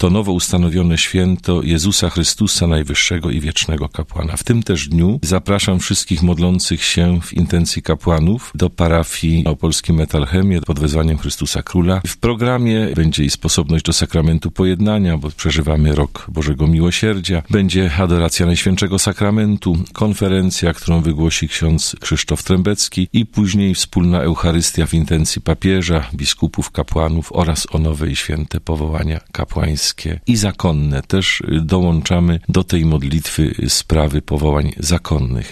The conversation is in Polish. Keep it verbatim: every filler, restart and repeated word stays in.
to nowo ustanowione święto Jezusa Chrystusa, najwyższego i wiecznego kapłana. W tym też dniu zapraszam wszystkich modlących się w intencji kapłanów do parafii Opolski Metalchemie pod wezwaniem Chrystusa Króla. W programie będzie i sposobność do sakramentu pojednania, bo przeżywamy rok Bożego Miłosierdzia. Będzie adoracja Najświętszego Sakramentu, konferencja, którą wygłosi ksiądz Krzysztof Trębecki i później wspólna Eucharystia w intencji papieża, biskupów, kapłanów oraz o nowe i święte powołania kapłańskie i zakonne. Też dołączamy do tej modlitwy sprawy powołań zakonnych.